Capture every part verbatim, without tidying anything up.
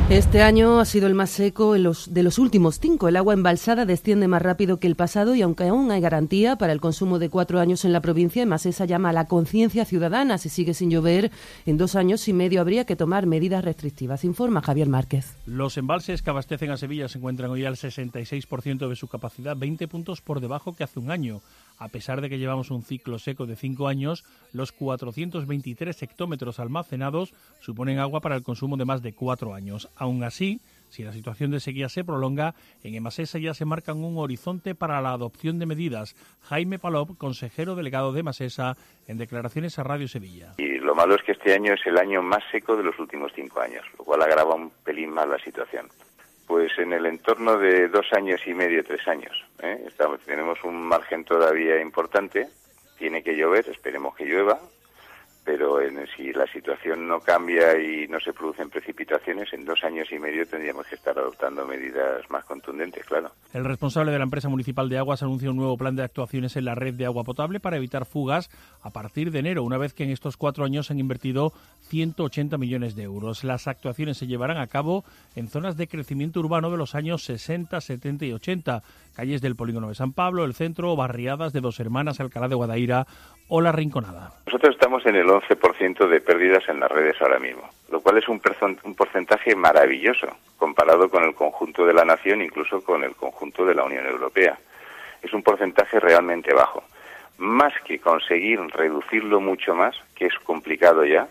Este año ha sido el más seco en los, de los últimos cinco. El agua embalsada desciende más rápido que el pasado y aunque aún hay garantía para el consumo de cuatro años en la provincia, Emasesa llama a la conciencia ciudadana. Si sigue sin llover, en dos años y medio habría que tomar medidas restrictivas. Informa Javier Márquez. Los embalses que abastecen a Sevilla se encuentran hoy al sesenta y seis por ciento de su capacidad, veinte puntos por debajo que hace un año. A pesar de que llevamos un ciclo seco de cinco años, los cuatrocientos veintitrés hectómetros almacenados suponen agua para el consumo de más de cuatro años. Aún así, si la situación de sequía se prolonga, en Emasesa ya se marcan un horizonte para la adopción de medidas. Jaime Palop, consejero delegado de Emasesa, en declaraciones a Radio Sevilla. Y lo malo es que este año es el año más seco de los últimos cinco años, lo cual agrava un pelín más la situación. Pues en el entorno de dos años y medio, tres años. ¿eh? Estamos, tenemos un margen todavía importante, tiene que llover, esperemos que llueva, pero en, si la situación no cambia y no se producen precipitaciones, en dos años y medio tendríamos que estar adoptando medidas más contundentes, claro. El responsable de la empresa municipal de aguas anuncia un nuevo plan de actuaciones en la red de agua potable para evitar fugas a partir de enero, una vez que en estos cuatro años se han invertido ciento ochenta millones de euros. Las actuaciones se llevarán a cabo en zonas de crecimiento urbano de los años sesenta, setenta y ochenta, calles del Polígono de San Pablo, el centro, barriadas de Dos Hermanas, Alcalá de Guadaira o La Rinconada. Nosotros estamos en el once por ciento de pérdidas en las redes ahora mismo, lo cual es un, un porcentaje maravilloso comparado con el conjunto de la nación, incluso con el conjunto de la Unión Europea. Es un porcentaje realmente bajo. Más que conseguir reducirlo mucho más, que es complicado ya,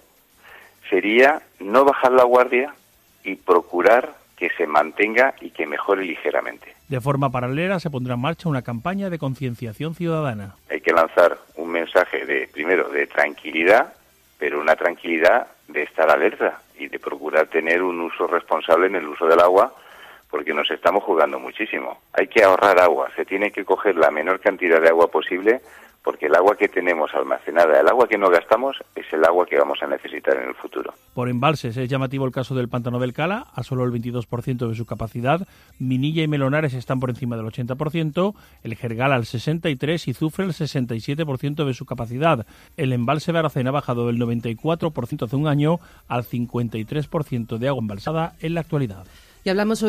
sería no bajar la guardia y procurar que se mantenga y que mejore ligeramente. De forma paralela se pondrá en marcha una campaña de concienciación ciudadana. Hay que lanzar un mensaje de, primero, de tranquilidad, pero una tranquilidad de estar alerta y de procurar tener un uso responsable en el uso del agua, porque nos estamos jugando muchísimo. Hay que ahorrar agua, se tiene que coger la menor cantidad de agua posible, porque el agua que tenemos almacenada, el agua que no gastamos, es el agua que vamos a necesitar en el futuro. Por embalses es llamativo el caso del Pantano del Cala, a solo el veintidós por ciento de su capacidad. Minilla y Melonares están por encima del ochenta por ciento, el Jergal al sesenta y tres por ciento y Zufre el sesenta y siete por ciento de su capacidad. El embalse de Aracena ha bajado del noventa y cuatro por ciento hace un año al cincuenta y tres por ciento de agua embalsada en la actualidad. Y hablamos